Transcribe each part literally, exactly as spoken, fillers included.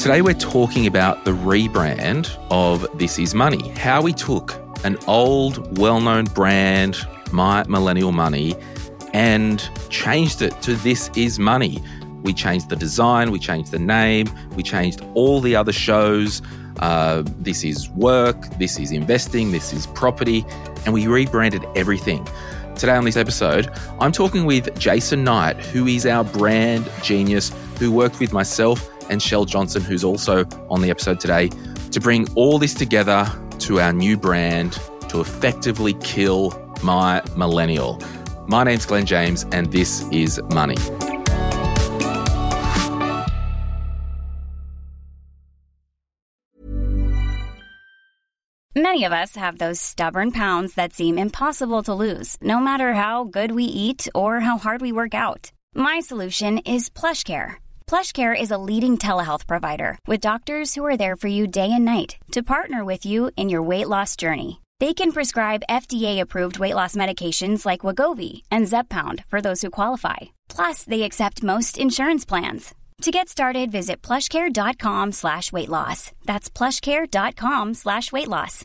Today we're talking about the rebrand of This Is Money, how we took an old, well-known brand, My Millennial Money, and changed it to This Is Money. We changed the design, we changed the name, we changed all the other shows. Uh, this is work, this is investing, this is property, and we rebranded everything. Today on this episode, I'm talking with Jason Knight, who is our brand genius, who worked with myself and Shell Johnson, who's also on the episode today, to bring all this together to our new brand to effectively kill My Millennial. My name's Glenn James, and this is Money. Many of us have those stubborn pounds that seem impossible to lose, no matter how good we eat or how hard we work out. My solution is PlushCare. PlushCare is a leading telehealth provider with doctors who are there for you day and night to partner with you in your weight loss journey. They can prescribe F D A-approved weight loss medications like Wegovy and Zepbound for those who qualify. Plus, they accept most insurance plans. To get started, visit plushcare.com slash weight loss. That's plushcare.com slash weight loss.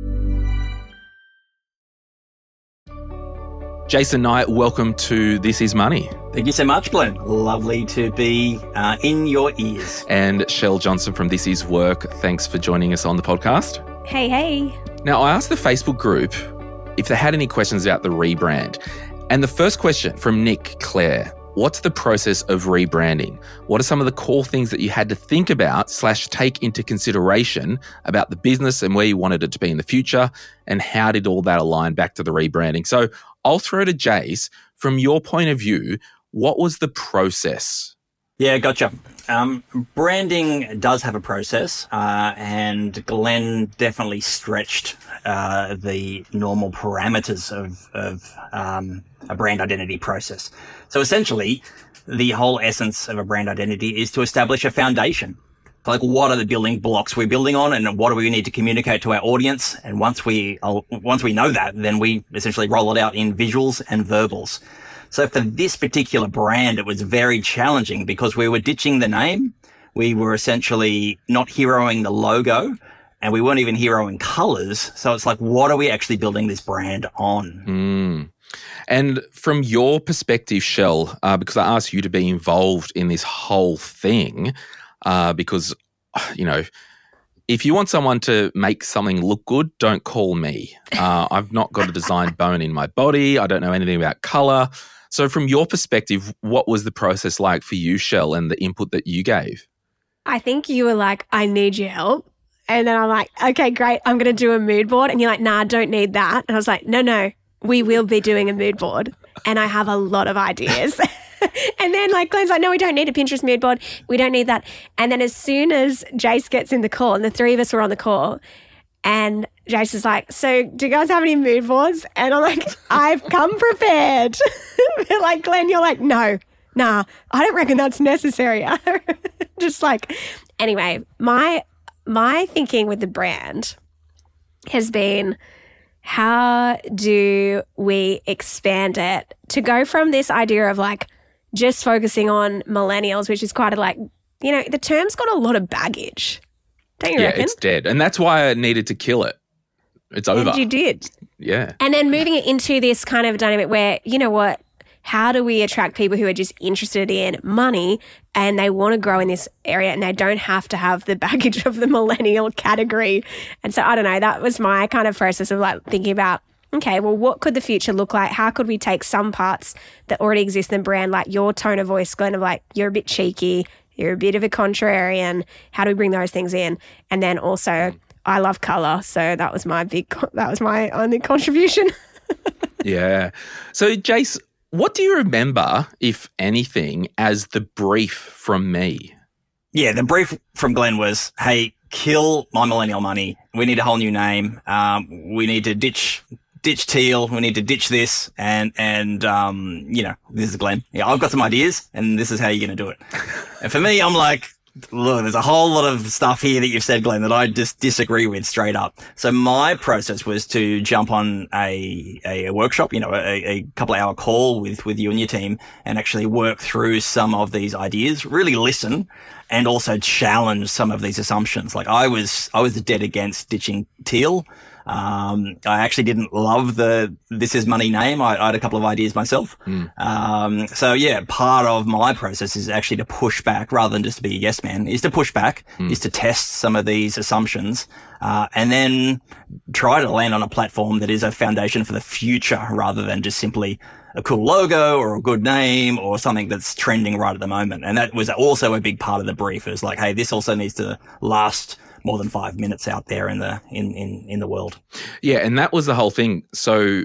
Jason Knight, welcome to This Is Money. Thank you so much, Glenn. Lovely to be uh, in your ears. And Shell Johnson from This Is Work, thanks for joining us on the podcast. Hey, hey. Now, I asked the Facebook group if they had any questions about the rebrand. And the first question from Nick Clare: what's the process of rebranding? What are some of the core things that you had to think about slash take into consideration about the business and where you wanted it to be in the future? And how did all that align back to the rebranding? So I'll throw to Jace. From your point of view, what was the process? Yeah, gotcha. Um, branding does have a process, uh, and Glenn definitely stretched uh, the normal parameters of, of um, a brand identity process. So essentially, the whole essence of a brand identity is to establish a foundation. Like, what are the building blocks we're building on, and what do we need to communicate to our audience? And once we uh, once we know that, then we essentially roll it out in visuals and verbals. So for this particular brand, it was very challenging because we were ditching the name. We were essentially not heroing the logo, and we weren't even heroing colors. So it's like, what are we actually building this brand on? Mm. And from your perspective, Shell, uh, because I asked you to be involved in this whole thing, uh, because, you know, if you want someone to make something look good, don't call me. Uh, I've not got a designed bone in my body. I don't know anything about color. So from your perspective, what was the process like for you, Shell, and the input that you gave? I think you were like, I need your help. And then I'm like, okay, great. I'm going to do a mood board. And you're like, nah, don't need that. And I was like, no, no, we will be doing a mood board. And I have a lot of ideas. And then like Glenn's like, no, we don't need a Pinterest mood board. We don't need that. And then as soon as Jace gets in the call, and the three of us were on the call, and Jace is like, so do you guys have any mood boards? And I'm like, I've come prepared. Like, Glenn, you're like, no, nah, I don't reckon that's necessary. Just like, anyway, my my thinking with the brand has been, how do we expand it to go from this idea of like just focusing on millennials, which is quite a like, you know, the term's got a lot of baggage. Don't you yeah, reckon? It's dead. And that's why I needed to kill it. It's over. And you did. Yeah. And then moving it into this kind of dynamic where, you know what, how do we attract people who are just interested in money and they want to grow in this area and they don't have to have the baggage of the millennial category? And so, I don't know, that was my kind of process of like thinking about, okay, well, what could the future look like? How could we take some parts that already exist in the brand, like your tone of voice, Glenn, of like, you're a bit cheeky, you're a bit of a contrarian. How do we bring those things in? And then also, I love colour, so that was my big, that was my only contribution. Yeah. So, Jace, what do you remember, if anything, as the brief from me? Yeah, the brief from Glenn was, hey, kill My Millennial Money. We need a whole new name. Um, we need to ditch ditch teal. We need to ditch this. And, and um, you know, this is Glenn. Yeah, I've got some ideas, and this is how you're going to do it. And for me, I'm like, look, there's a whole lot of stuff here that you've said, Glenn, that I just disagree with straight up. So my process was to jump on a, a, a workshop, you know, a, a couple of hour call with, with you and your team and actually work through some of these ideas, really listen and also challenge some of these assumptions. Like I was, I was dead against ditching teal. Um, I actually didn't love the This Is Money name. I, I had a couple of ideas myself. Mm. Um, so yeah, part of my process is actually to push back rather than just to be a yes man, is to push back, mm. is to test some of these assumptions, uh, and then try to land on a platform that is a foundation for the future rather than just simply a cool logo or a good name or something that's trending right at the moment. And that was also a big part of the brief. It was like, hey, this also needs to last more than five minutes out there in the in, in, in the world. Yeah, and that was the whole thing. So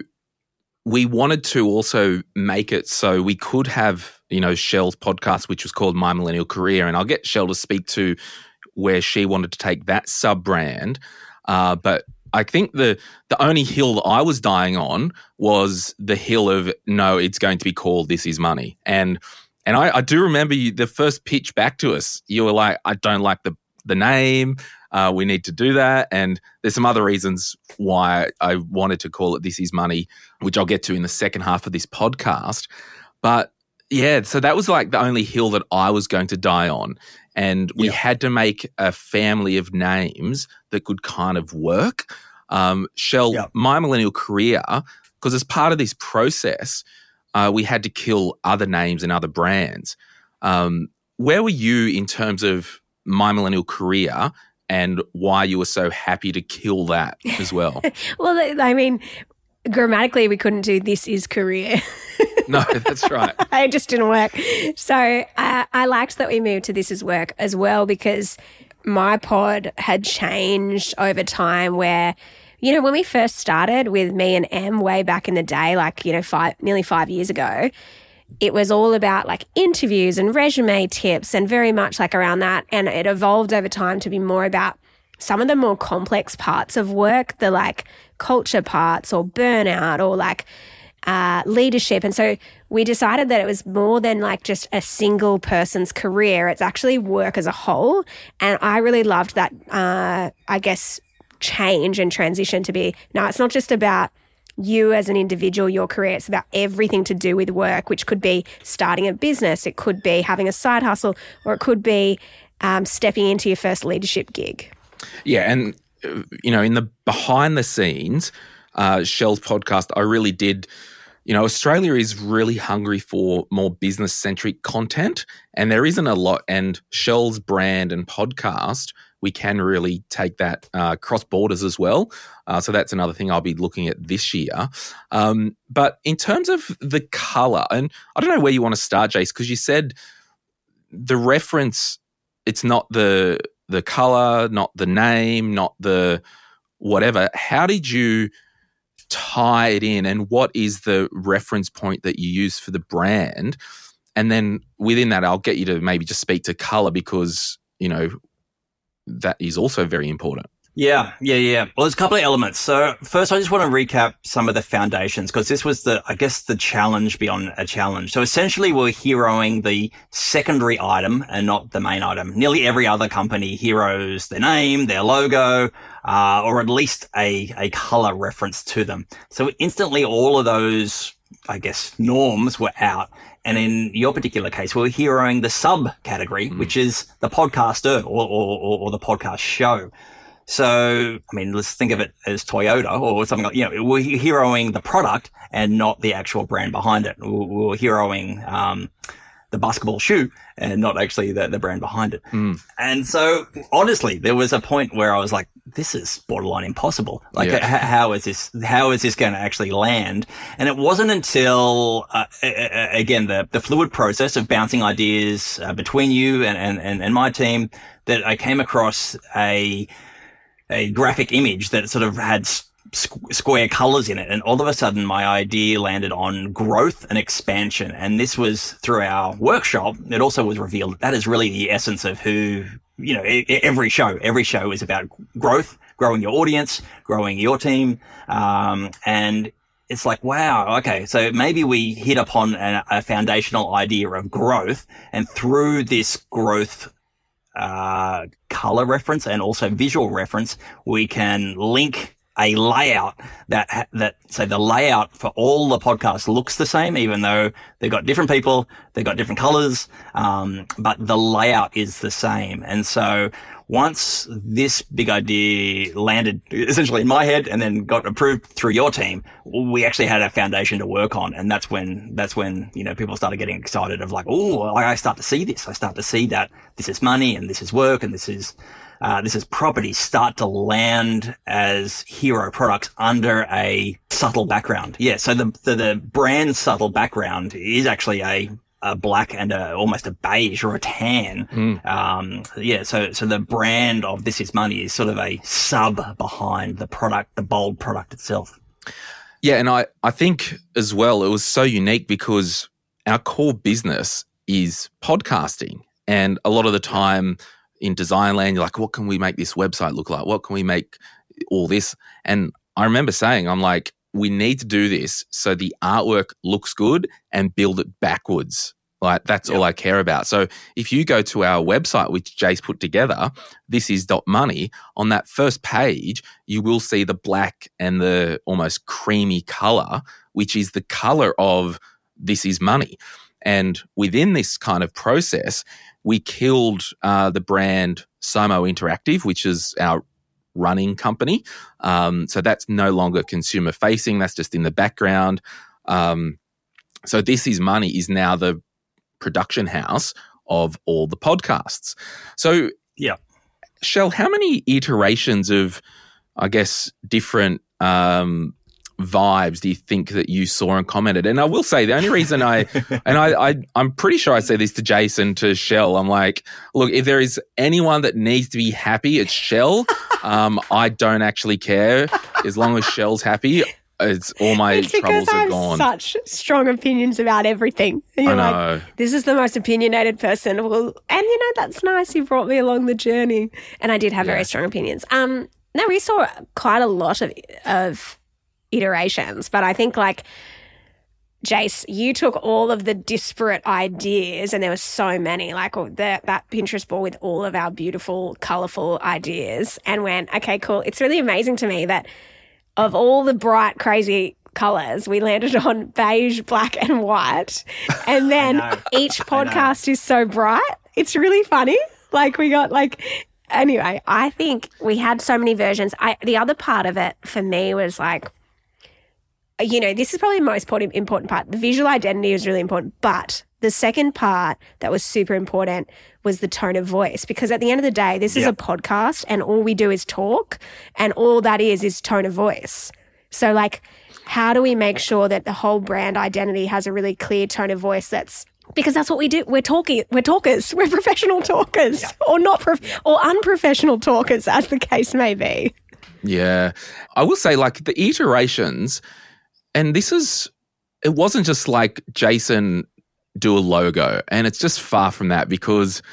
we wanted to also make it so we could have, you know, Shell's podcast, which was called My Millennial Career, and I'll get Shell to speak to where she wanted to take that sub-brand. Uh, but I think the the only hill that I was dying on was the hill of, no, it's going to be called This Is Money. And and I, I do remember you, the first pitch back to us, you were like, I don't like the the name. Uh, we need to do that. And there's some other reasons why I wanted to call it This Is Money, which I'll get to in the second half of this podcast. But yeah, so that was like the only hill that I was going to die on. And we yeah. had to make a family of names that could kind of work. Um, Shell, yeah. My Millennial Career, because as part of this process, uh, we had to kill other names and other brands. Um, where were you in terms of My Millennial Career and why you were so happy to kill that as well? Well, I mean, grammatically, we couldn't do This Is Career. No, that's right. It just didn't work. So uh, I liked that we moved to This Is Work as well, because my pod had changed over time where, you know, when we first started with me and Em way back in the day, like, you know, five, nearly five years ago, it was all about like interviews and resume tips and very much like around that. And it evolved over time to be more about some of the more complex parts of work, the like culture parts or burnout or like uh, leadership. And so we decided that it was more than like just a single person's career. It's actually work as a whole. And I really loved that, uh, I guess, change and transition to be, no, it's not just about you as an individual, your career. It's about everything to do with work, which could be starting a business, it could be having a side hustle, or it could be um, stepping into your first leadership gig. Yeah, and, uh, you know, in the behind the scenes, uh, Shell's podcast, I really did, you know, Australia is really hungry for more business-centric content, and there isn't a lot, and Shell's brand and podcast, we can really take that uh, cross borders as well. Uh, so that's another thing I'll be looking at this year. Um, but in terms of the colour, and I don't know where you want to start, Jace, because you said the reference, it's not the the colour, not the name, not the whatever. How did you tie it in, and what is the reference point that you use for the brand? And then within that, I'll get you to maybe just speak to colour because, you know, that is also very important. Yeah, yeah, yeah. Well, there's a couple of elements. So first, I just want to recap some of the foundations because this was the, I guess, the challenge beyond a challenge. So essentially, we're heroing the secondary item and not the main item. Nearly every other company heroes their name, their logo, uh, or at least a, a color reference to them. So instantly, all of those, I guess, norms were out. And in your particular case, we're heroing the subcategory, mm. which is the podcaster or, or, or the podcast show. So, I mean, let's think of it as Toyota or something like, you know, we're heroing the product and not the actual brand behind it. We're heroing, um, the basketball shoe and not actually the, the brand behind it. Mm. And so, honestly, there was a point where I was like, this is borderline impossible. Like, yeah. h- how is this, how is this going to actually land? And it wasn't until, uh, again, the, the fluid process of bouncing ideas uh, between you and, and, and, and my team that I came across a, a graphic image that sort of had squ- square colors in it. And all of a sudden my idea landed on growth and expansion. And this was through our workshop. It also was revealed that that is really the essence of who, you know, every show, every show is about growth, growing your audience, growing your team. Um, and it's like, wow, okay, so maybe we hit upon a, a foundational idea of growth, and through this growth uh, color reference and also visual reference, we can link a layout that, that, so the layout for all the podcasts looks the same, even though they've got different people, they've got different colors, um, but the layout is the same. And so once this big idea landed essentially in my head and then got approved through your team, we actually had a foundation to work on. And that's when, that's when, you know, people started getting excited of like, oh, I start to see this. I start to see that this is money and this is work and this is, Uh, this is property start to land as hero products under a subtle background. Yeah. So the, the, the brand subtle background is actually a, a black and a, almost a beige or a tan. Mm. Um, yeah. So, so the brand of This Is Money is sort of a sub behind the product, the bold product itself. Yeah. And I, I think as well, it was so unique because our core business is podcasting, and a lot of the time, in design land, you're like, what can we make this website look like? What can we make all this? And I remember saying, I'm like, we need to do this so the artwork looks good and build it backwards. Like that's yep. all I care about. So if you go to our website, which Jace put together, this is .money, on that first page, you will see the black and the almost creamy color, which is the color of This Is Money. And within this kind of process, we killed uh, the brand Somo Interactive, which is our running company. Um, so that's no longer consumer facing. That's just in the background. Um, so This Is Money is now the production house of all the podcasts. So, yeah, Shell, how many iterations of, I guess, different um, vibes do you think that you saw and commented? And I will say the only reason I, and I, I, I'm pretty sure I say this to Jason, to Shell, I'm like, look, if there is anyone that needs to be happy, it's Shell. um, I don't actually care. As long as Shell's happy, it's all my it's troubles I are have gone. Such strong opinions about everything. And you're I know. Like, this is the most opinionated person. Well, and you know, that's nice. You brought me along the journey. And I did have yeah. very strong opinions. Um, no, we saw quite a lot of, of iterations, but I think like, Jace, you took all of the disparate ideas, and there were so many, like that, that Pinterest board with all of our beautiful, colourful ideas, and went, okay, cool. It's really amazing to me that of all the bright, crazy colours, we landed on beige, black and white. And then each podcast is so bright. It's really funny. Like we got like, anyway, I think we had so many versions. I, the other part of it for me was like, you know, this is probably the most important part. The visual identity is really important, but the second part that was super important was the tone of voice, because at the end of the day, this yep. is a podcast and all we do is talk, and all that is is tone of voice. So like, how do we make sure that the whole brand identity has a really clear tone of voice? That's because that's what we do. We're talking, we're talkers, we're professional talkers yep. or not, prof- yep. or unprofessional talkers, as the case may be. Yeah. I will say like the iterations, and this is, it wasn't just like Jason do a logo, and it's just far from that, because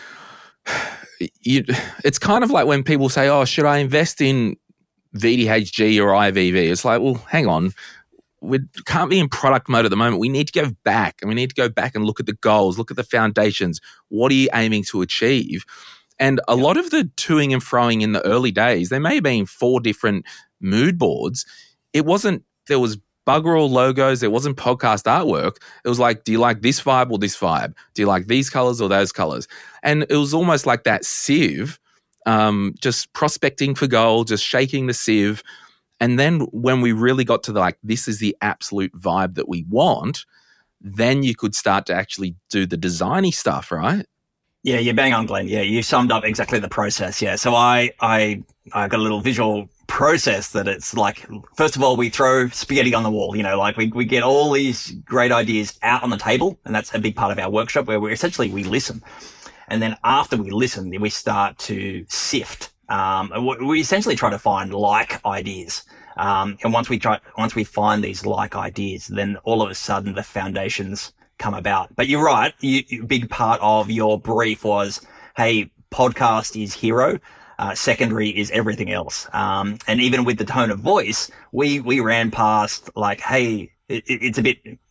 you, it's kind of like when people say, oh, should I invest in V D H G or I V V? It's like, well, hang on. We can't be in product mode at the moment. We need to go back, and we need to go back and look at the goals, look at the foundations. What are you aiming to achieve? And a lot of the toing and froing in the early days, there may have been four different mood boards. It wasn't, there was bugger all logos. There wasn't podcast artwork. It was like, do you like this vibe or this vibe? Do you like these colors or those colors? And it was almost like that sieve, um, just prospecting for gold, just shaking the sieve. And then when we really got to the, like, this is the absolute vibe that we want, then you could start to actually do the designy stuff, right? Yeah, you're bang on, Glenn. Yeah, you summed up exactly the process. Yeah, so I, I, I got a little visual process that it's like, first of all, we throw spaghetti on the wall, you know, like we, we get all these great ideas out on the table, and that's a big part of our workshop, where we essentially, we listen. And then after we listen, we start to sift. Um, we essentially try to find like ideas. Um, and once we try, once we find these like ideas, then all of a sudden the foundations come about. But you're right. You, you, big part of your brief was, hey, podcast is hero. Uh, secondary is everything else. Um, and even with the tone of voice, we, we ran past like, hey, it, it's a bit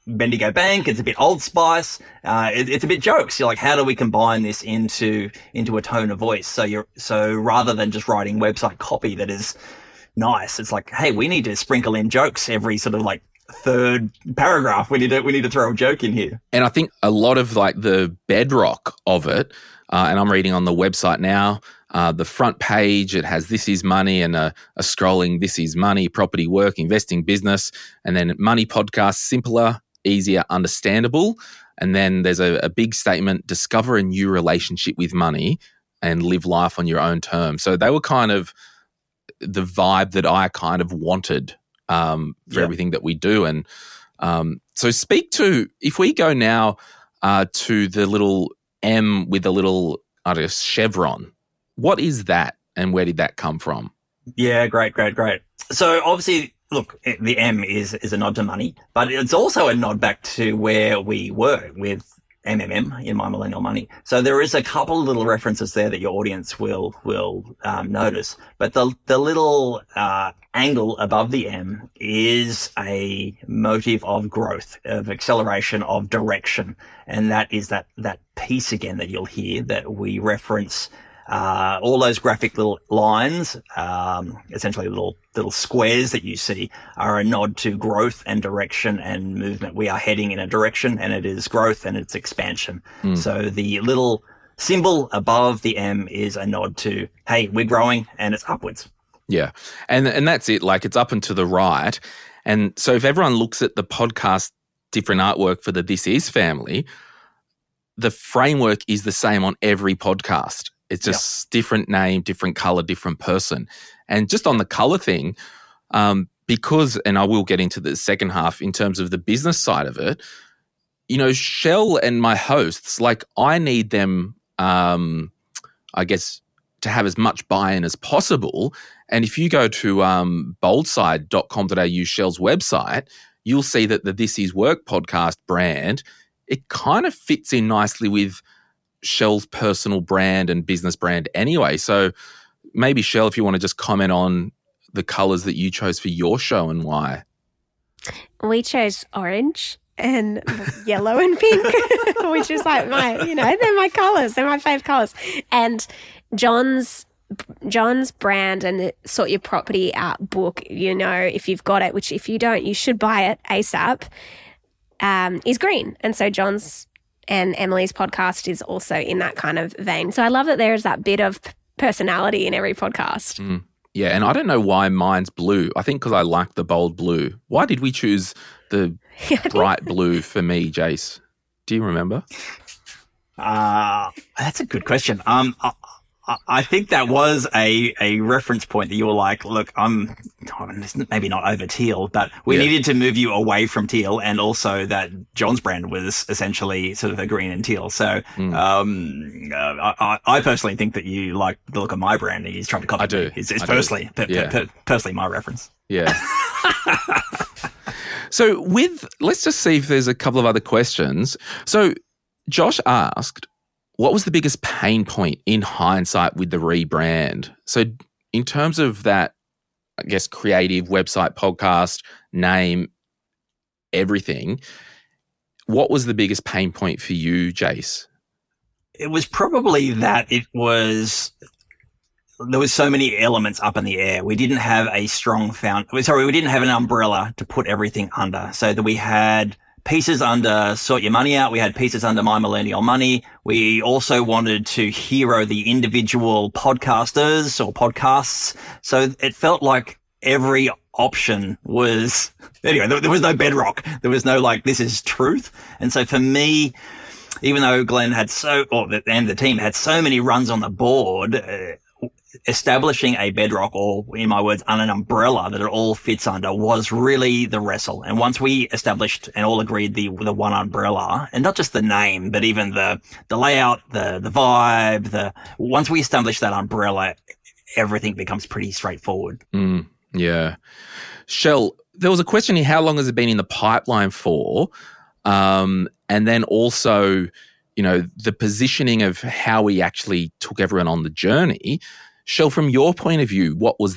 Bendigo Bank. It's a bit Old Spice. Uh, it, it's a bit jokes. You're like, how do we combine this into into a tone of voice? So you're so rather than just writing website copy that is nice, it's like, hey, we need to sprinkle in jokes every sort of like third paragraph. We need to we need to throw a joke in here. And I think a lot of like the bedrock of it, uh, and I'm reading on the website now, uh, the front page, it has This Is Money and a, a scrolling This Is Money, property, work, investing, business, and then money podcast, simpler, easier, understandable. And then there's a, a big statement, discover a new relationship with money and live life on your own terms. So they were kind of the vibe that I kind of wanted um, for yep. everything that we do. And um, so speak to, if we go now uh, to the little M with a little, I guess, chevron, what is that and where did that come from? Yeah, great, great, great. So obviously, look, the M is, is a nod to money, but it's also a nod back to where we were with M M M in My Millennial Money. So there is a couple little references there that your audience will will um, notice. But the the little uh, angle above the M is a motive of growth, of acceleration, of direction, and that is that that piece again that you'll hear that we reference. Uh, all those graphic little lines, um, essentially little, little squares that you see are a nod to growth and direction and movement. We are heading in a direction and it is growth and it's expansion. Mm. So the little symbol above the M is a nod to, hey, we're growing and it's upwards. Yeah. And, and that's it. Like it's up and to the right. And so if everyone looks at the podcast, different artwork for the This Is family, the framework is the same on every podcast. It's just yep. different name, different color, different person. And just on the color thing, um, because, and I will get into the second half in terms of the business side of it, you know, Shell and my hosts, like I need them, um, I guess, to have as much buy-in as possible. And if you go to um, boldside dot com dot a u, Shell's website, you'll see that the This Is Work podcast brand, it kind of fits in nicely with Shell's personal brand and business brand anyway. So maybe, Shell, if you want to just comment on the colours that you chose for your show and why. We chose orange and yellow and pink, which is like my, you know, they're my colours. They're my fave colours. And John's John's brand and the Sort Your Property Out book, you know, if you've got it, which if you don't, you should buy it ASAP, um, is green. And so John's and Emily's podcast is also in that kind of vein. So I love that there is that bit of personality in every podcast. Mm, yeah, and I don't know why mine's blue. I think because I like the bold blue. Why did we choose the bright blue for me, Jace? Do you remember? Uh, that's a good question. Um, I, I think that was a, a reference point that you were like, look, I'm maybe not over teal, but we yeah. needed to move you away from teal, and also that John's brand was essentially sort of a green and teal. So mm. um, uh, I, I personally think that you like the look of my brand. He's trying to copy I do. me. It's, it's I personally, per, yeah. per, per, personally my reference. Yeah. So with, let's just see if there's a couple of other questions. So Josh asked, what was the biggest pain point in hindsight with the rebrand? So in terms of that, I guess, creative website, podcast, name, everything, what was the biggest pain point for you, Jace? It was probably that it was, there was so many elements up in the air. We didn't have a strong found, sorry, we didn't have an umbrella to put everything under. So that we had pieces under Sort Your Money Out. We had pieces under My Millennial Money. We also wanted to hero the individual podcasters or podcasts. So it felt like every option was, anyway, there, there was no bedrock. There was no like, this is truth. And so for me, even though Glenn had so, or the, and the team had so many runs on the board, uh, establishing a bedrock, or in my words, an umbrella that it all fits under, was really the wrestle. And once we established and all agreed the the one umbrella, and not just the name, but even the the layout, the the vibe, the once we established that umbrella, everything becomes pretty straightforward. Mm, yeah. Shell, there was a question here, how long has it been in the pipeline for? Um, and then also, you know, the positioning of how we actually took everyone on the journey. Shell, from your point of view, what was that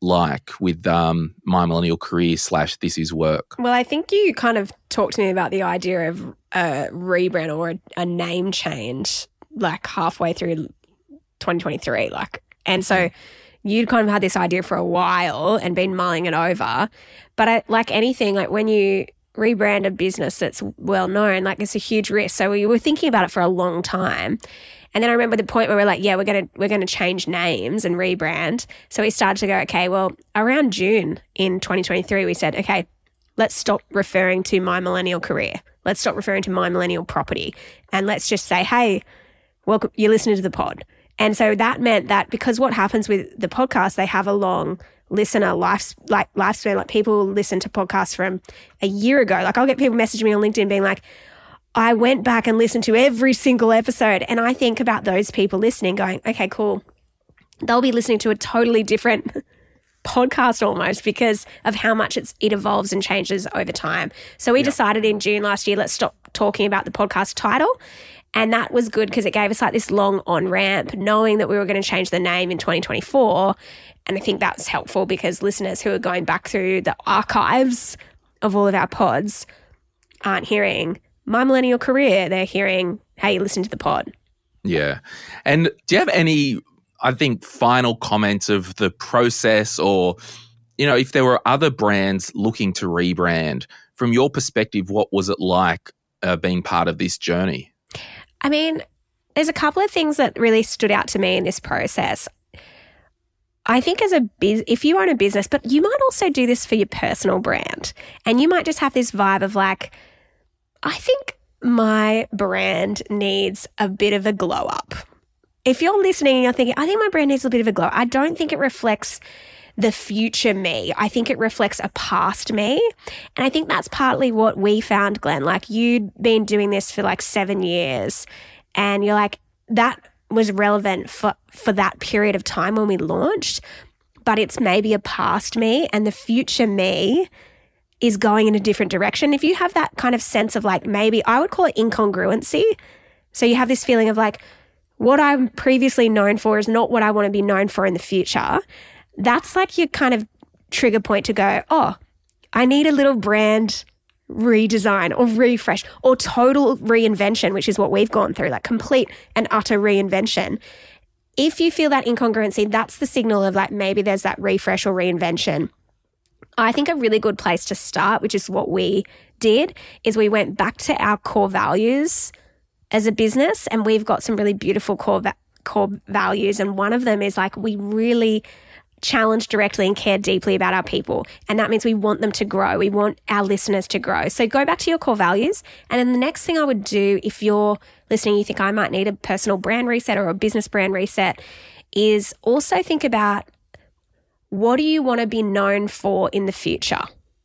like with um, My Millennial Career slash This Is Work? Well, I think you kind of talked to me about the idea of a rebrand or a, a name change like halfway through twenty twenty-three. Like, and so you'd kind of had this idea for a while and been mulling it over. But I, like anything, like when you rebrand a business that's well known, like it's a huge risk. So we were thinking about it for a long time. And then I remember the point where we're like, yeah, we're going to we're going to change names and rebrand. So we started to go, okay, well, around June in twenty twenty-three, we said, okay, let's stop referring to My Millennial Career. Let's stop referring to My Millennial Property. And let's just say, hey, welcome, you're listening to the pod. And so that meant that because what happens with the podcast, they have a long listener life, like lifespan. Like people listen to podcasts from a year ago. Like I'll get people messaging me on LinkedIn being like, I went back and listened to every single episode. And I think about those people listening going, okay, cool. They'll be listening to a totally different podcast almost because of how much it's, it evolves and changes over time. So we yeah. decided in June last year, let's stop talking about the podcast title. And that was good because it gave us like this long on-ramp knowing that we were going to change the name in twenty twenty-four. And I think that was helpful because listeners who are going back through the archives of all of our pods aren't hearing My Millennial Career. They're hearing, hey, listen to the pod. Yeah. And do you have any, I think, final comments of the process or, you know, if there were other brands looking to rebrand, from your perspective, what was it like uh, being part of this journey? I mean, there's a couple of things that really stood out to me in this process. I think as a biz, if you own a business, but you might also do this for your personal brand, and you might just have this vibe of like, I think my brand needs a bit of a glow up. If you're listening and you're thinking, I think my brand needs a bit of a glow up, I don't think it reflects the future me. I think it reflects a past me. And I think that's partly what we found, Glenn. Like you'd been doing this for like seven years and you're like, that was relevant for, for that period of time when we launched, but it's maybe a past me and the future me is going in a different direction. If you have that kind of sense of like, maybe I would call it incongruency. So you have this feeling of like, what I'm previously known for is not what I want to be known for in the future. That's like your kind of trigger point to go, oh, I need a little brand redesign or refresh or total reinvention, which is what we've gone through, like complete and utter reinvention. If you feel that incongruency, that's the signal of like maybe there's that refresh or reinvention. I think a really good place to start, which is what we did, is we went back to our core values as a business, and we've got some really beautiful core va- core values, and one of them is like we really challenge directly and care deeply about our people. And that means we want them to grow. We want our listeners to grow. So go back to your core values. And then the next thing I would do if you're listening, you think I might need a personal brand reset or a business brand reset, is also think about what do you want to be known for in the future?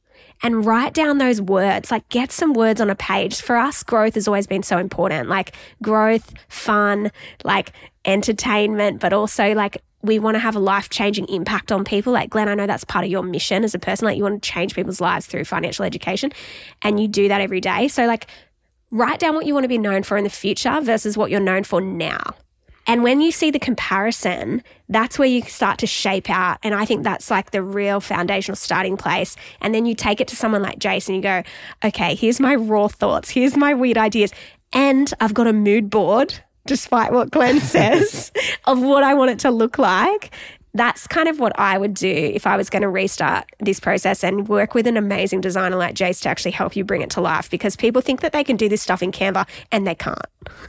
And write down those words, like get some words on a page. For us, growth has always been so important, like growth, fun, like entertainment, but also like we want to have a life-changing impact on people. Like Glenn, I know that's part of your mission as a person, like you want to change people's lives through financial education, and you do that every day. So like write down what you want to be known for in the future versus what you're known for now. And when you see the comparison, that's where you start to shape out. And I think that's like the real foundational starting place. And then you take it to someone like Jason, you go, okay, here's my raw thoughts. Here's my weird ideas. And I've got a mood board, despite what Glenn says, of what I want it to look like. That's kind of what I would do if I was going to restart this process and work with an amazing designer like Jace to actually help you bring it to life, because people think that they can do this stuff in Canva and they can't.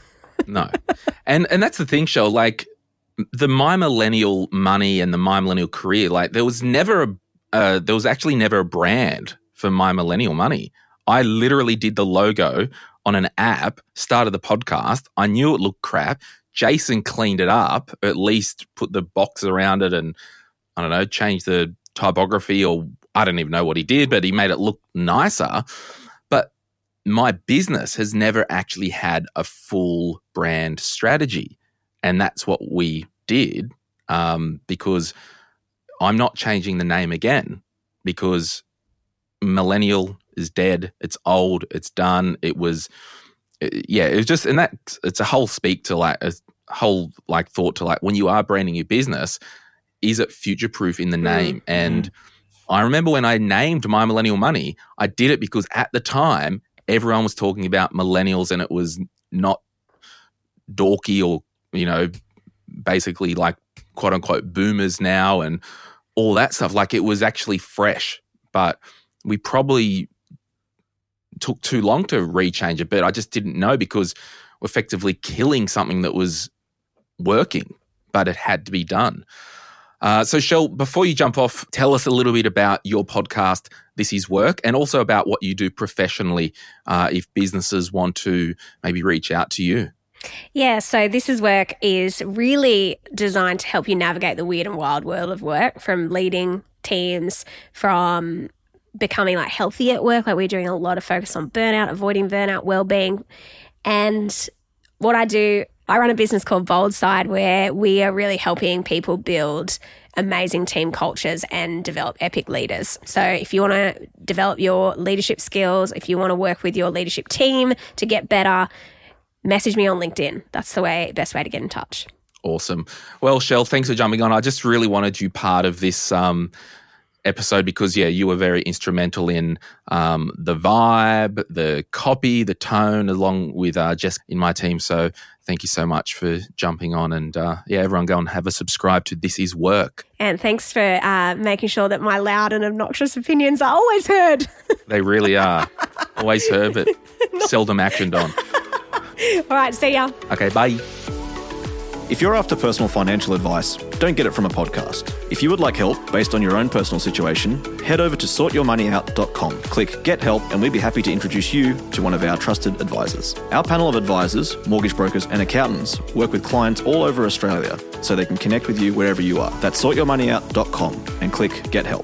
No. And and that's the thing, Shel, like the My Millennial Money and the My Millennial Career, like there was never a, uh, there was actually never a brand for My Millennial Money. I literally did the logo on an app, started the podcast. I knew it looked crap. Jason cleaned it up, or at least put the box around it and, I don't know, changed the typography, or I don't even know what he did, but he made it look nicer. But my business has never actually had a full brand strategy. And that's what we did, um, because I'm not changing the name again, because millennial is dead. It's old. It's done. It was, it, yeah, it was just, and that it's a whole speak to like a whole like thought to like when you are branding your business, is it future-proof in the name? Mm. And I remember when I named My Millennial Money, I did it because at the time, everyone was talking about millennials and it was not dorky or, you know, basically like quote unquote boomers now and all that stuff. Like it was actually fresh, but we probably took too long to rechange it. But I just didn't know because we're effectively killing something that was working, but it had to be done. Uh, so, Shell, before you jump off, tell us a little bit about your podcast, This Is Work, and also about what you do professionally uh, if businesses want to maybe reach out to you. Yeah, so This Is Work is really designed to help you navigate the weird and wild world of work, from leading teams, from becoming like healthy at work. Like we're doing a lot of focus on burnout, avoiding burnout, well-being. And what I do, I run a business called Boldside where we are really helping people build amazing team cultures and develop epic leaders. So if you want to develop your leadership skills, if you want to work with your leadership team to get better, message me on LinkedIn. That's the way, best way to get in touch. Awesome. Well, Shell, thanks for jumping on. I just really wanted you part of this um, episode because, yeah, you were very instrumental in um, the vibe, the copy, the tone, along with uh, Jess in my team. So thank you so much for jumping on. And, uh, yeah, everyone go and have a subscribe to This Is Work. And thanks for uh, making sure that my loud and obnoxious opinions are always heard. They really are. Always heard, but seldom actioned on. All right, see ya. Okay, bye. If you're after personal financial advice, don't get it from a podcast. If you would like help based on your own personal situation, head over to sort your money out dot com. Click Get Help and we'd be happy to introduce you to one of our trusted advisors. Our panel of advisors, mortgage brokers and accountants work with clients all over Australia so they can connect with you wherever you are. That's sort your money out dot com and click Get Help.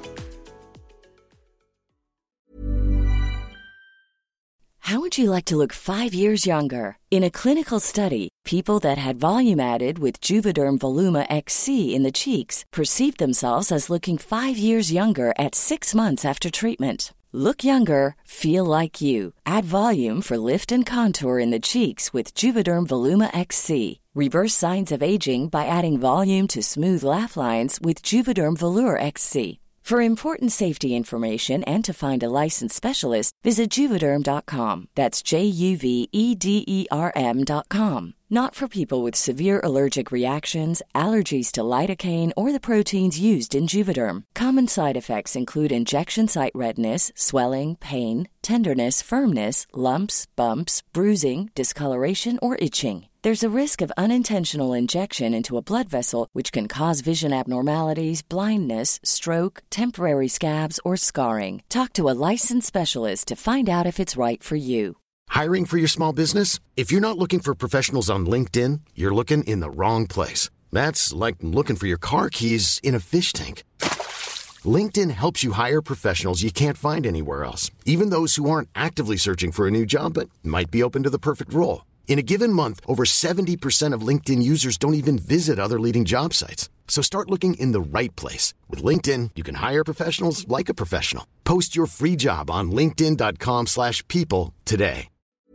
How would you like to look five years younger? In a clinical study, people that had volume added with Juvederm Voluma X C in the cheeks perceived themselves as looking five years younger at six months after treatment. Look younger, feel like you. Add volume for lift and contour in the cheeks with Juvederm Voluma X C. Reverse signs of aging by adding volume to smooth laugh lines with Juvederm Volure X C. For important safety information and to find a licensed specialist, visit Juvederm dot com. That's J U V E D E R M dot com. Not for people with severe allergic reactions, allergies to lidocaine, or the proteins used in Juvederm. Common side effects include injection site redness, swelling, pain, tenderness, firmness, lumps, bumps, bruising, discoloration, or itching. There's a risk of unintentional injection into a blood vessel, which can cause vision abnormalities, blindness, stroke, temporary scabs, or scarring. Talk to a licensed specialist to find out if it's right for you. Hiring for your small business? If you're not looking for professionals on LinkedIn, you're looking in the wrong place. That's like looking for your car keys in a fish tank. LinkedIn helps you hire professionals you can't find anywhere else, even those who aren't actively searching for a new job but might be open to the perfect role. In a given month, over seventy percent of LinkedIn users don't even visit other leading job sites. So start looking in the right place. With LinkedIn, you can hire professionals like a professional. Post your free job on linkedin dot com slash people today.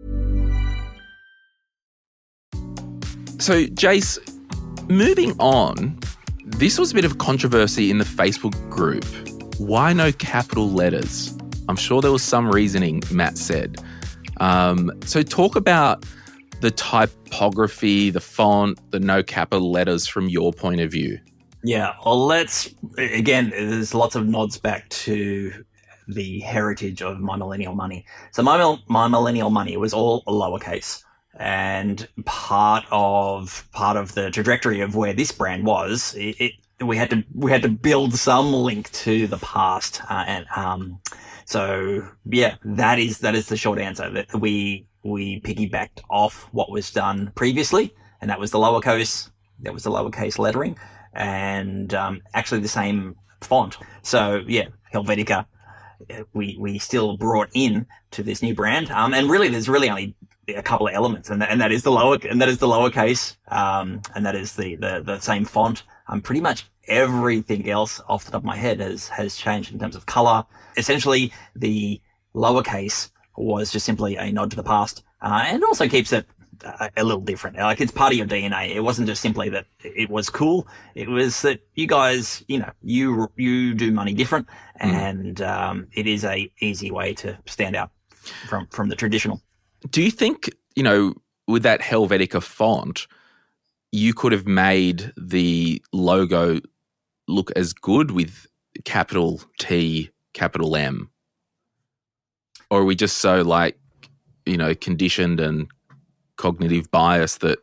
So, Jace, moving on, this was a bit of controversy in the Facebook group. Why no capital letters? I'm sure there was some reasoning, Matt said. Um, so talk about the typography, the font, the no capital letters from your point of view. Yeah, well, let's, again, there's lots of nods back to the heritage of My Millennial Money. So My, My Millennial Money was all lowercase. And part of part of the trajectory of where this brand was, it, it we had to we had to build some link to the past, uh, and um, so yeah, that is that is the short answer. That we we piggybacked off what was done previously, and that was the lowercase that was the lowercase lettering, and um, actually the same font. So yeah, Helvetica, we we still brought in to this new brand, um, and really there's really only a couple of elements, and that, and that is the lower, and that is the lowercase, um, and that is the, the, the same font. Um, pretty much everything else off the top of my head has, has changed in terms of color. Essentially, the lowercase was just simply a nod to the past, uh, and also keeps it a, a little different. Like, it's part of your D N A. It wasn't just simply that it was cool. It was that you guys, you know, you you do money different, and mm. um, it is a easy way to stand out from from the traditional. Do you think, you know, with that Helvetica font, you could have made the logo look as good with capital T, capital M? Or are we just so, like, you know, conditioned and cognitive bias that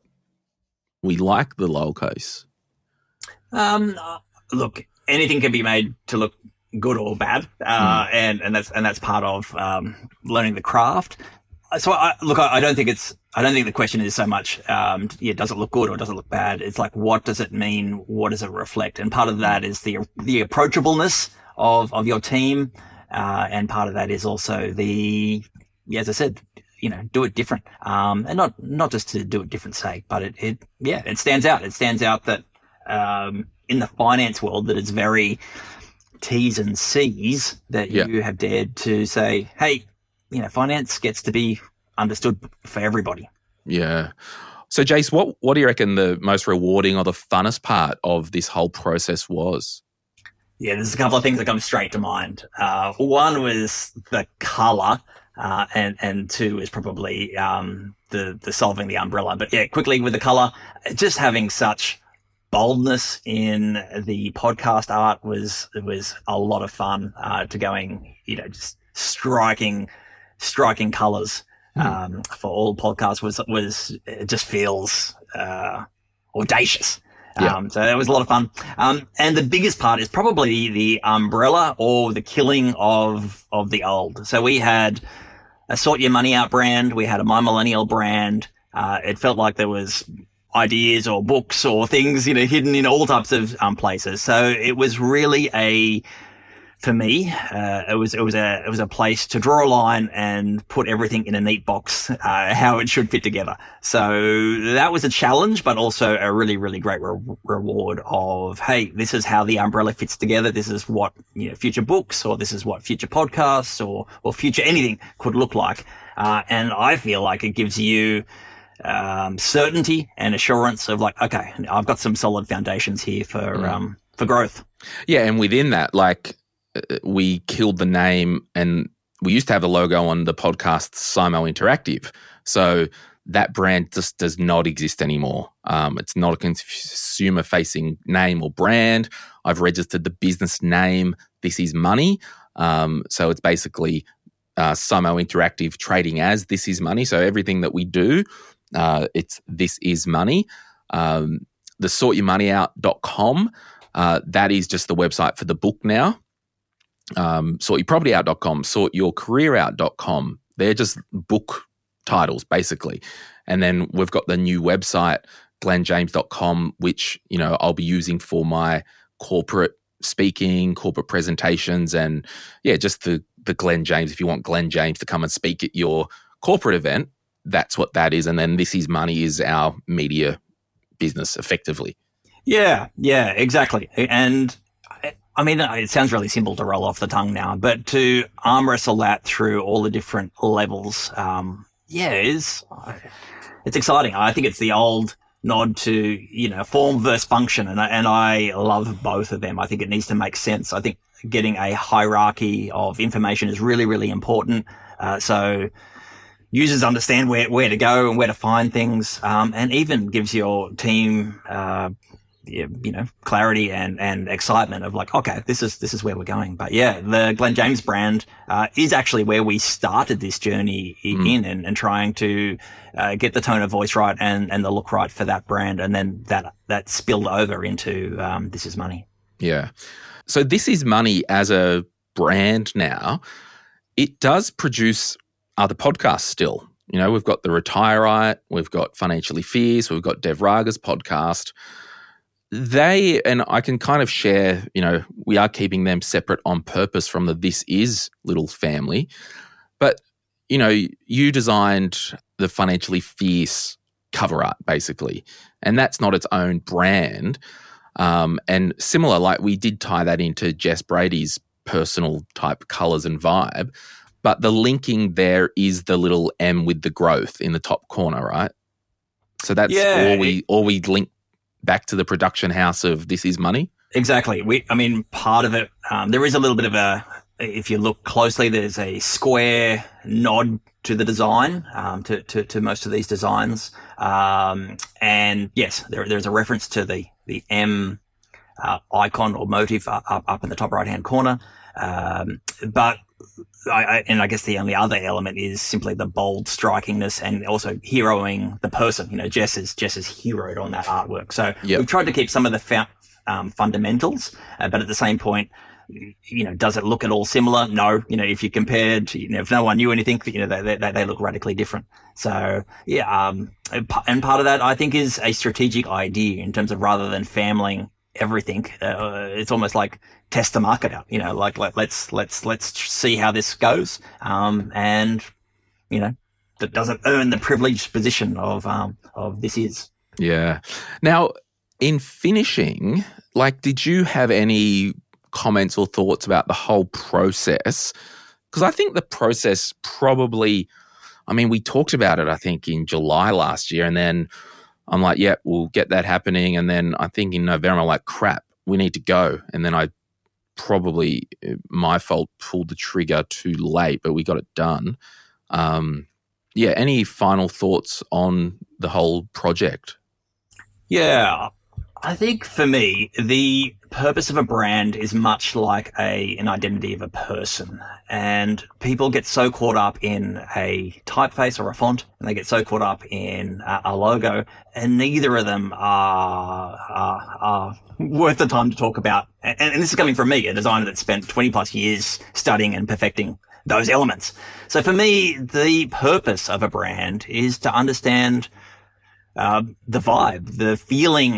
we like the logos? Um, look, anything can be made to look good or bad, uh, mm. and and that's and that's part of um, learning the craft. So, I, look, I, I don't think it's. I don't think the question is so much, um, yeah, does it look good or does it look bad? It's like, what does it mean? What does it reflect? And part of that is the the approachableness of of your team. Uh, and part of that is also the, yeah, as I said, you know, do it different. Um, and not, not just to do it different sake, but it, it, yeah, it stands out. It stands out that, um, in the finance world, that it's very T's and C's that yeah. you have dared to say, hey, you know, finance gets to be understood for everybody. Yeah. So, Jace, what, what do you reckon the most rewarding or the funnest part of this whole process was? Yeah, there's a couple of things that come straight to mind. Uh, one was the colour, uh, and, and two is probably, um, the, the solving the umbrella. But yeah, quickly with the colour, just having such boldness in the podcast art was, was a lot of fun, uh, to going, you know, just striking, striking colours, mm. um, for all podcasts was, was, it just feels, uh, audacious. Yeah. Um, so that was a lot of fun. Um, and the biggest part is probably the umbrella or the killing of, of the old. So we had a Sort Your Money Out brand. We had a My Millennial brand. Uh, it felt like there was ideas or books or things, you know, hidden in all types of, um, places. So it was really a, for me, uh, it was, it was a, it was a place to draw a line and put everything in a neat box, uh, how it should fit together. So that was a challenge, but also a really, really great re- reward of, hey, this is how the umbrella fits together. This is what, you know, future books, or this is what future podcasts or, or future anything could look like. Uh, and I feel like it gives you, um, certainty and assurance of like, okay, I've got some solid foundations here for, mm. um, for growth. Yeah. And within that, like, we killed the name, and we used to have the logo on the podcast Simo Interactive. So that brand just does not exist anymore. Um, it's not a consumer-facing name or brand. I've registered the business name This Is Money. Um, so it's basically uh, Simo Interactive trading as This Is Money. So everything that we do, uh, it's This Is Money. Um, the sort your money out dot com, uh, that is just the website for the book now. Um, sort your property out dot com, sort your career out dot com. They're just book titles, basically. And then we've got the new website, glenn james dot com, which, you know, I'll be using for my corporate speaking, corporate presentations, and yeah, just the, the Glenn James. If you want Glenn James to come and speak at your corporate event, that's what that is. And then This Is Money is our media business, effectively. Yeah, yeah, exactly. And I mean, it sounds really simple to roll off the tongue now, but to arm wrestle that through all the different levels, um, yeah, is it's exciting. I think it's the old nod to, you know, form versus function, and I, and I love both of them. I think it needs to make sense. I think getting a hierarchy of information is really, really important. Uh, so users understand where where to go and where to find things, um, and even gives your team, uh, you know, clarity and, and excitement of like, okay, this is, this is where we're going. But yeah, the Glenn James brand, uh, is actually where we started this journey mm. in and, and trying to, uh, get the tone of voice right and, and the look right for that brand. And then that, that spilled over into, um, This Is Money. Yeah. So This Is Money as a brand now, it does produce other podcasts still. You know, we've got the Retire Right, we've got Financially Fierce, we've got Dev Raga's podcast. They, and I can kind of share, you know, we are keeping them separate on purpose from the This Is little family. But, you know, you designed the Financially Fierce cover art, basically, and that's not its own brand. Um, and similar, like we did tie that into Jess Brady's personal type colours and vibe. but the linking there is the little M with the growth in the top corner, right? So that's yeah, all we it, all we link back to the production house of This Is Money. Exactly. We, I mean, part of it, um, there is a little bit of a, if you look closely, there's a square nod to the design, um, to, to, to most of these designs. Um, and yes, there, there's a reference to the, the M, uh, icon or motif up, up in the top right hand corner. Um, but I, I, and I guess the only other element is simply the bold strikingness and also heroing the person. You know, Jess is, Jess is heroed on that artwork. So yep. we've tried to keep some of the fa- um, fundamentals, uh, but at the same point, you know, does it look at all similar? No. You know, if you compared, you know, if no one knew anything, you know, they, they, they look radically different. So yeah, um, and part of that I think is a strategic idea in terms of rather than familying everything, uh, it's almost like test the market out, you know, like, like let's, let's, let's see how this goes. Um, and, you know, that doesn't earn the privileged position of, um, of This Is. Yeah. Now, in finishing, like, did you have any comments or thoughts about the whole process? Because I think the process probably, I mean, we talked about it, I think, in July last year, and then I'm like, yeah, we'll get that happening. And then I think in November, I'm like, crap, we need to go. And then I probably, my fault, pulled the trigger too late, but we got it done. Um, yeah, any final thoughts on the whole project? Yeah, I think for me, the purpose of a brand is much like a an identity of a person. And people get so caught up in a typeface or a font, and they get so caught up in a, a logo, and neither of them are, are, are worth the time to talk about. And, and this is coming from me, a designer that spent twenty plus years studying and perfecting those elements. So for me, the purpose of a brand is to understand Uh, the vibe, the feeling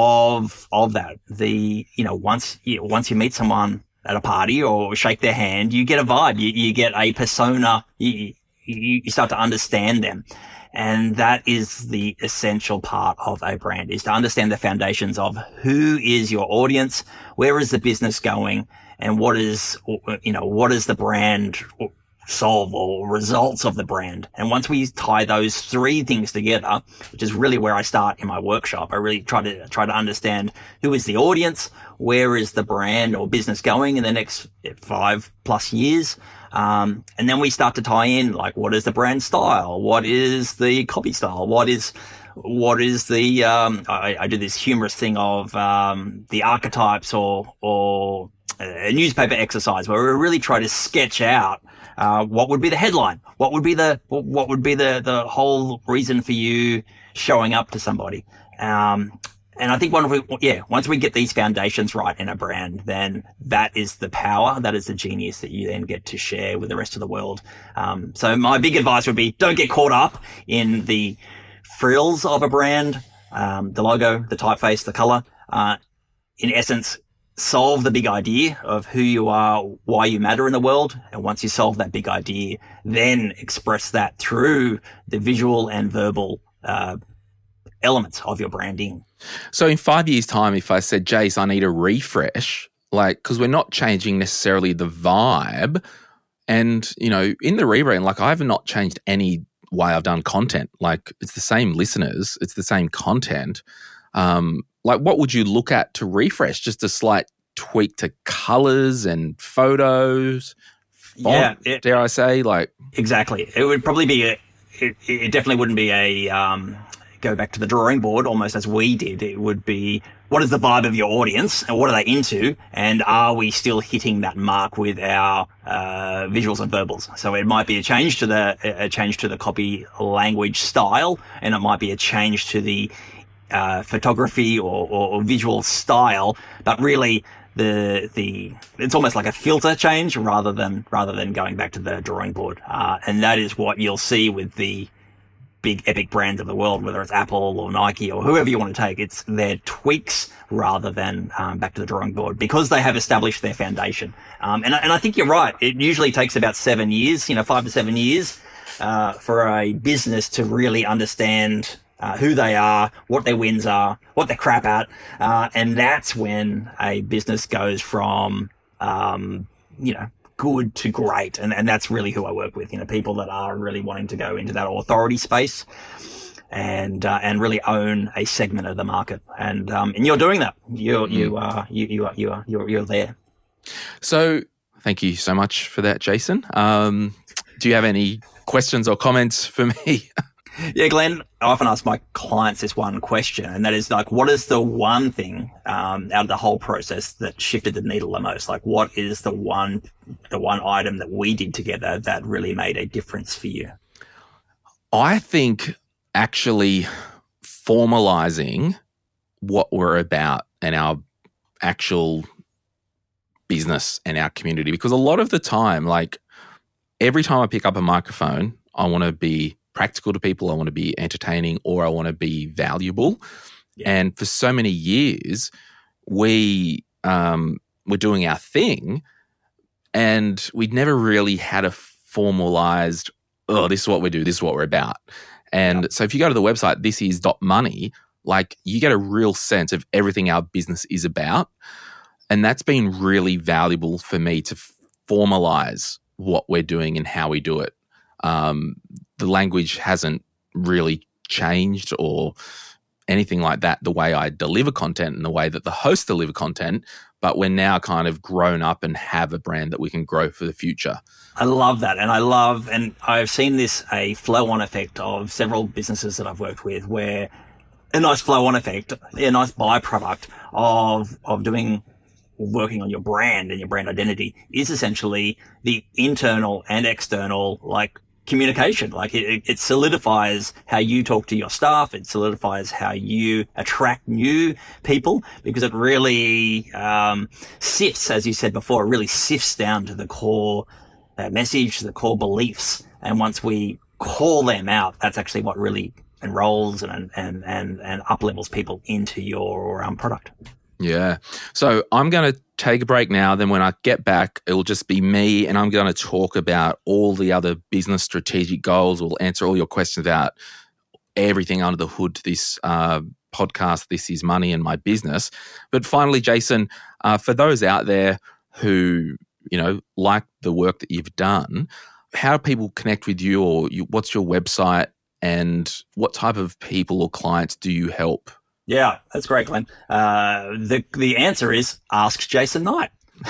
of, of that. The, you know, once you, once you meet someone at a party or shake their hand, you get a vibe, you, you get a persona, you, you, you start to understand them. And that is the essential part of a brand, is to understand the foundations of who is your audience, where is the business going, and what is, you know, what is the brand solve or results of the brand. And once we tie those three things together, which is really where I start in my workshop, I really try to try to understand who is the audience, where is the brand or business going in the next five plus years. Um, and then we start to tie in, like, what is the brand style? What is the copy style? What is, what is the, um, I, I do this humorous thing of, um, the archetypes or, or a newspaper exercise where we really try to sketch out Uh, what would be the headline? What would be the, what would be the, the whole reason for you showing up to somebody? Um, and I think when we, yeah, once we get these foundations right in a brand, then that is the power, that is the genius that you then get to share with the rest of the world. Um, so my big advice would be, don't get caught up in the frills of a brand, um, the logo, the typeface, the color. Uh, in essence, solve the big idea of who you are, why you matter in the world. And once you solve that big idea, then express that through the visual and verbal uh, elements of your branding. So in five years' time, if I said, Jace, I need a refresh, like, because we're not changing necessarily the vibe. And, you know, in the rebrand, like, I have not changed any way I've done content. Like, it's the same listeners, it's the same content. Um, like, what would you look at to refresh? Just a slight tweak to colors and photos, font, yeah, it, dare I say? Like, exactly. It would probably be a, it, it definitely wouldn't be a, um, go back to the drawing board almost as we did. It would be, what is the vibe of your audience and what are they into? And are we still hitting that mark with our, uh, visuals and verbals? So it might be a change to the, a change to the copy language style, and it might be a change to the, uh, photography or, or, or visual style, but really the, the, it's almost like a filter change rather than, rather than going back to the drawing board. Uh, and that is what you'll see with the big epic brands of the world, whether it's Apple or Nike or whoever you want to take. It's their tweaks rather than, um, back to the drawing board, because they have established their foundation. Um, and, and I think you're right. It usually takes about seven years, you know, five to seven years, uh, for a business to really understand Uh, who they are, what their wins are, what they're crap at. Uh, and that's when a business goes from, um, you know, good to great. And, and that's really who I work with, you know, people that are really wanting to go into that authority space and, uh, and really own a segment of the market. And, um, and you're doing that. You're, you are, you, you are, you are, you're, you're there. So thank you so much for that, Jason. Um, do you have any questions or comments for me? Yeah, Glenn, I often ask my clients this one question, and that is like, what is the one thing um, out of the whole process that shifted the needle the most? Like, what is the one, the one item that we did together that really made a difference for you? I think actually formalizing what we're about and our actual business and our community, because a lot of the time, like every time I pick up a microphone, I want to be practical to people, I want to be entertaining, or I want to be valuable. Yeah. And for so many years, we um, were doing our thing, and we'd never really had a formalized, oh, this is what we do, this is what we're about. And yeah. so if you go to the website, this is dot money, like you get a real sense of everything our business is about. And that's been really valuable for me to formalize what we're doing and how we do it. Um, the language hasn't really changed or anything like that, the way I deliver content and the way that the hosts deliver content, but we're now kind of grown up and have a brand that we can grow for the future. I love that. And I love, and I've seen this, a flow-on effect of several businesses that I've worked with, where a nice flow-on effect, a nice byproduct of, of doing working on your brand and your brand identity is essentially the internal and external, like, communication. Like it, it solidifies how you talk to your staff. It solidifies how you attract new people, because it really um, sifts, as you said before, it really sifts down to the core uh, message, the core beliefs. And once we call them out, that's actually what really enrolls and and and and up levels people into your um, product. Yeah. So I'm going to take a break now. Then when I get back, it will just be me, and I'm going to talk about all the other business strategic goals. We'll answer all your questions about everything under the hood to this uh, podcast, This Is Money and My Business. But finally, Jason, uh, for those out there who, you know, like the work that you've done, how do people connect with you, or you, what's your website, and what type of people or clients do you help? Yeah, that's great, Glenn. Uh, the the answer is Ask Jason Knight.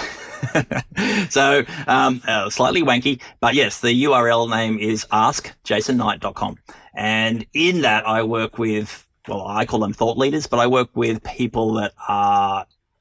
so um, uh, slightly wanky, but yes, the U R L name is ask jason knight dot com. And in that, I work with, well, I call them thought leaders, but I work with people that are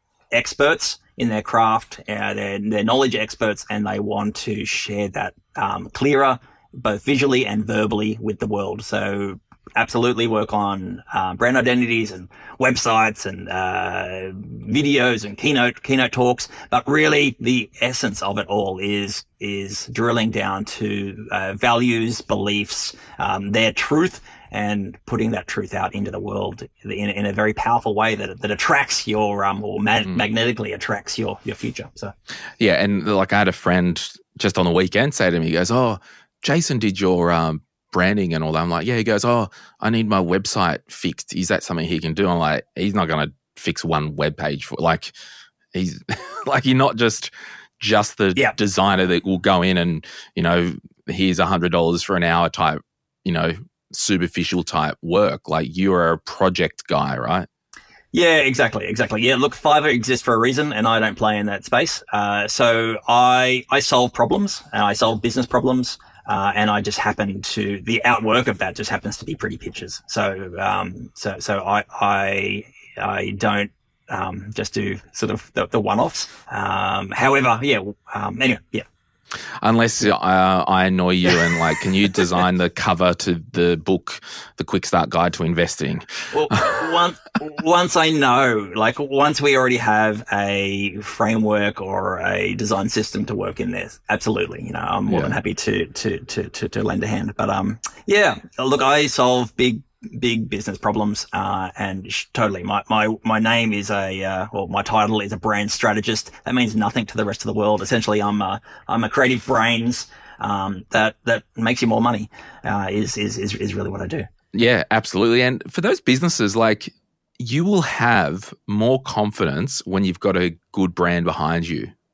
experts in their craft, uh, they're, they're knowledge experts, and they want to share that um, clearer, both visually and verbally, with the world. So absolutely work on uh, brand identities and websites and uh, videos and keynote keynote talks, but really the essence of it all is is drilling down to uh, values, beliefs, um, their truth, and putting that truth out into the world in, in a very powerful way that that attracts your um or ma- mm. magnetically attracts your your future. So yeah, and like I had a friend just on the weekend say to me, he goes, "Oh, Jason did your um." branding and all that." I'm like, yeah. He goes, "Oh, I need my website fixed. Is that something he can do?" I'm like, he's not going to fix one web page for like, he's like, you're not just just the yeah. designer that will go in and, you know, here's a hundred dollars for an hour type, you know, superficial type work. Like, you are a project guy, right? Yeah, exactly, exactly. Yeah, look, Fiverr exists for a reason, and I don't play in that space. Uh, so I I solve problems, and I solve business problems. Uh, and I just happen to, the outwork of that just happens to be pretty pictures. So, um, so, so I, I, I don't, um, just do sort of the, the one-offs. Um, however, yeah, um, anyway, yeah. Unless uh, I annoy you and like, can you design the cover to the book, The Quick Start Guide to Investing? Well, once, once I know, like once we already have a framework or a design system to work in there, absolutely. You know, I'm more yeah. than happy to, to, to, to, to lend a hand. But, um, yeah, look, I solve big, big business problems, uh, and sh- totally. My, my, my name is a, uh, well, my title is a brand strategist. That means nothing to the rest of the world. Essentially, I'm a, I'm a creative brains, um, that, that makes you more money, uh, is, is, is, is really what I do. Yeah, absolutely. And for those businesses, like, you will have more confidence when you've got a good brand behind you.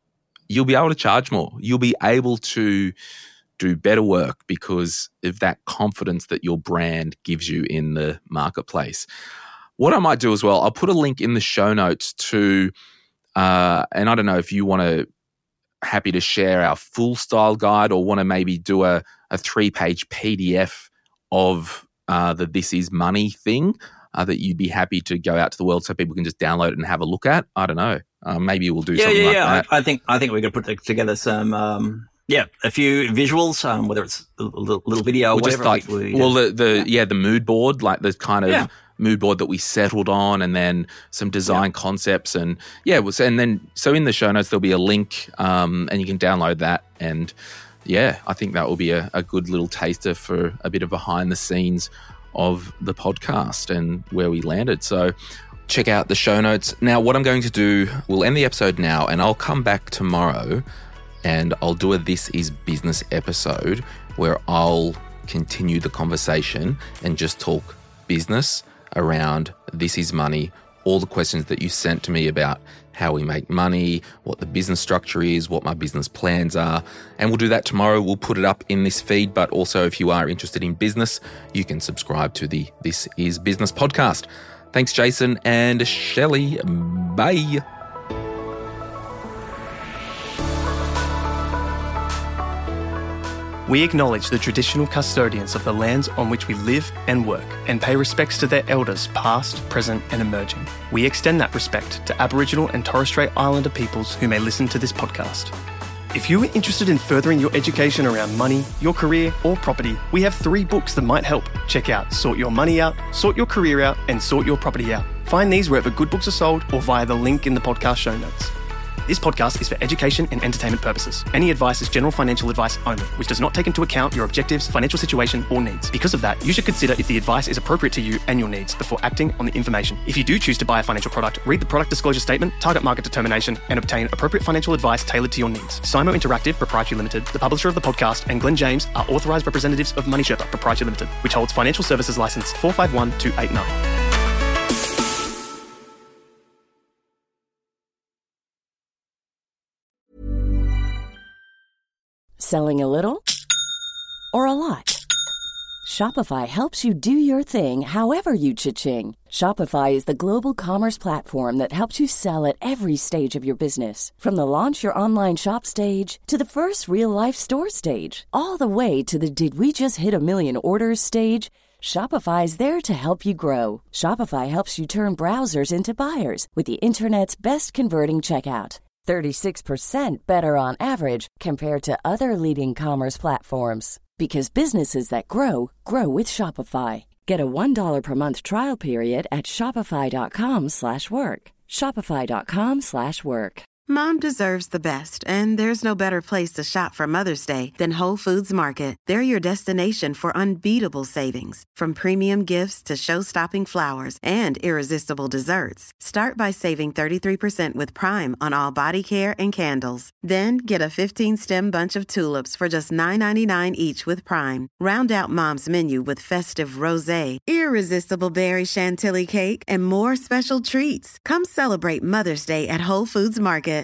you'll be able to charge more. You'll be able to do better work because of that confidence that your brand gives you in the marketplace. What I might do as well, I'll put a link in the show notes to, uh, and I don't know if you want to, happy to share our full style guide or want to maybe do a, a three-page P D F of uh, the This Is Money thing uh, that you'd be happy to go out to the world so people can just download it and have a look at. I don't know. Uh, maybe we'll do yeah, something yeah, like yeah. that. I, I think I think we could put together some, um, yeah, a few visuals, um, whether it's a little, little video or We'll whatever. just like, we, we, well, the, the yeah, the mood board, like the kind of Yeah. mood board that we settled on, and then some design Yeah. concepts, and yeah, it was, and then so in the show notes there'll be a link, um, and you can download that, and yeah, I think that will be a, a good little taster for a bit of behind the scenes of the podcast and where we landed. So check out the show notes. Now, what I'm going to do, we'll end the episode now, and I'll come back tomorrow and I'll do a This Is Business episode where I'll continue the conversation and just talk business around This Is Money, all the questions that you sent to me about how we make money, what the business structure is, what my business plans are. And we'll do that tomorrow. We'll put it up in this feed, but also if you are interested in business, you can subscribe to the This Is Business podcast. Thanks, Jason and Shelley. Bye. We acknowledge the traditional custodians of the lands on which we live and work and pay respects to their elders past, present and emerging. We extend that respect to Aboriginal and Torres Strait Islander peoples who may listen to this podcast. If you are interested in furthering your education around money, your career or property, we have three books that might help. Check out Sort Your Money Out, Sort Your Career Out and Sort Your Property Out. Find these wherever good books are sold or via the link in the podcast show notes. This podcast is for education and entertainment purposes. Any advice is general financial advice only, which does not take into account your objectives, financial situation, or needs. Because of that, you should consider if the advice is appropriate to you and your needs before acting on the information. If you do choose to buy a financial product, read the product disclosure statement, target market determination, and obtain appropriate financial advice tailored to your needs. Simo Interactive Proprietary Limited, the publisher of the podcast, and Glenn James are authorised representatives of Money Sherpa Proprietary Limited, which holds financial services license four five one two eight nine. Selling a little or a lot? Shopify helps you do your thing however you cha-ching. Shopify is the global commerce platform that helps you sell at every stage of your business. From the launch your online shop stage to the first real-life store stage, all the way to the did we just hit a million orders stage. Shopify is there to help you grow. Shopify helps you turn browsers into buyers with the internet's best converting checkout. thirty-six percent better on average compared to other leading commerce platforms. Because businesses that grow, grow with Shopify. Get a one dollar per month trial period at shopify.com slash work. Shopify.com slash work. Mom deserves the best, and there's no better place to shop for Mother's Day than Whole Foods Market. They're your destination for unbeatable savings, from premium gifts to show-stopping flowers and irresistible desserts. Start by saving thirty-three percent with Prime on all body care and candles. Then get a fifteen-stem bunch of tulips for just nine ninety-nine each with Prime. Round out Mom's menu with festive rosé, irresistible berry chantilly cake, and more special treats. Come celebrate Mother's Day at Whole Foods Market.